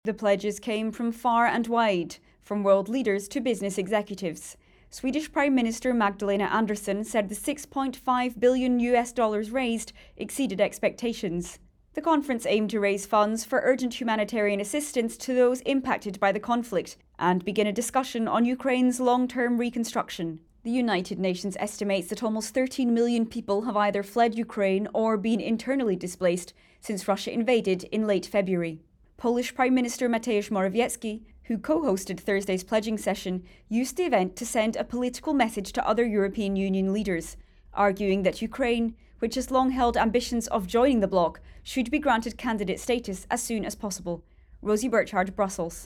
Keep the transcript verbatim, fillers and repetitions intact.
The pledges came from far and wide, from world leaders to business executives. Swedish Prime Minister Magdalena Andersson said the six point five billion U S dollars raised exceeded expectations. The conference aimed to raise funds for urgent humanitarian assistance to those impacted by the conflict and begin a discussion on Ukraine's long-term reconstruction. The United Nations estimates that almost thirteen million people have either fled Ukraine or been internally displaced since Russia invaded in late February. Polish Prime Minister Mateusz Morawiecki, who co-hosted Thursday's pledging session, used the event to send a political message to other European Union leaders, arguing that Ukraine, which has long held ambitions of joining the bloc, should be granted candidate status as soon as possible. Rosie Burchard, Brussels.